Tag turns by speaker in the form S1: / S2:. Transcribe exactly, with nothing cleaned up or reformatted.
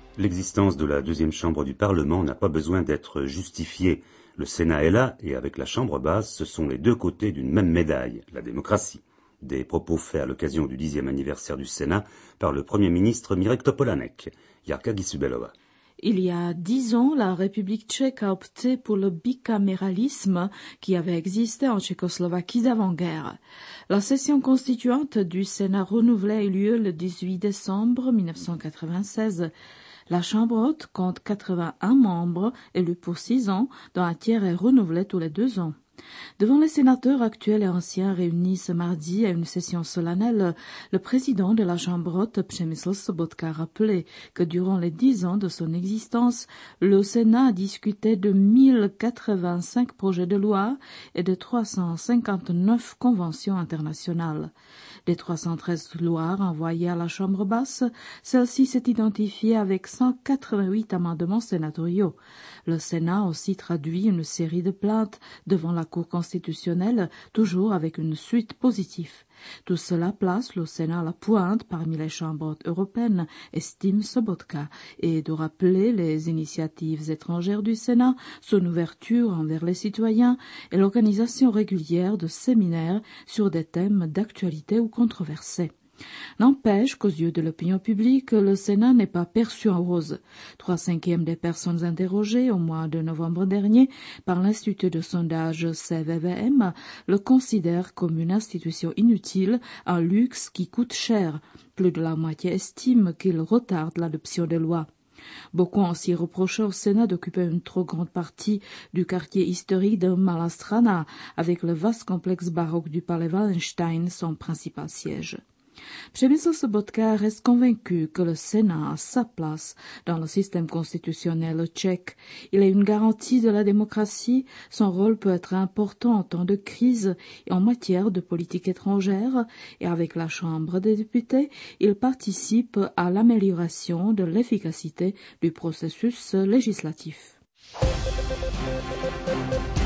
S1: L'existence de la deuxième chambre du Parlement n'a pas besoin d'être justifiée. Le Sénat est là, et avec la chambre basse, ce sont les deux côtés d'une même médaille, la démocratie. Des propos faits à l'occasion du dixième anniversaire du Sénat par le Premier ministre Mirek Topolánek. Jarka Gisubelova.
S2: Il y a dix ans, la République tchèque a opté pour le bicaméralisme qui avait existé en Tchécoslovaquie d'avant-guerre. La session constituante du Sénat renouvelée a eu lieu le dix-huit décembre mille neuf cent quatre-vingt-seize. La Chambre haute compte quatre-vingt-un membres élus pour six ans, dont un tiers est renouvelé tous les deux ans. Devant les sénateurs actuels et anciens réunis ce mardi à une session solennelle, le président de la Chambre haute, Přemysl Sobotka, a rappelé que durant les dix ans de son existence, le Sénat a discuté de mille quatre-vingt-cinq projets de loi et de trois cent cinquante-neuf conventions internationales. Des trois cent treize lois envoyées à la Chambre basse, celle-ci s'est identifiée avec cent quatre-vingt-huit amendements sénatoriaux. Le Sénat a aussi traduit une série de plaintes devant la Cour constitutionnelle, toujours avec une suite positive. Tout cela place le Sénat à la pointe parmi les chambres européennes, estime Sobotka, et de rappeler les initiatives étrangères du Sénat, son ouverture envers les citoyens et l'organisation régulière de séminaires sur des thèmes d'actualité ou controversés. N'empêche qu'aux yeux de l'opinion publique, le Sénat n'est pas perçu en rose. Trois cinquièmes des personnes interrogées au mois de novembre dernier par l'Institut de sondage C V V M le considèrent comme une institution inutile, un luxe qui coûte cher. Plus de la moitié estiment qu'il retarde l'adoption des lois. Beaucoup ont aussi reproché au Sénat d'occuper une trop grande partie du quartier historique de Malá Strana, avec le vaste complexe baroque du palais Wallenstein, son principal siège. Přemysl Sobotka reste convaincu que le Sénat a sa place dans le système constitutionnel tchèque. Il est une garantie de la démocratie. Son rôle peut être important en temps de crise et en matière de politique étrangère. Et avec la Chambre des députés, il participe à l'amélioration de l'efficacité du processus législatif.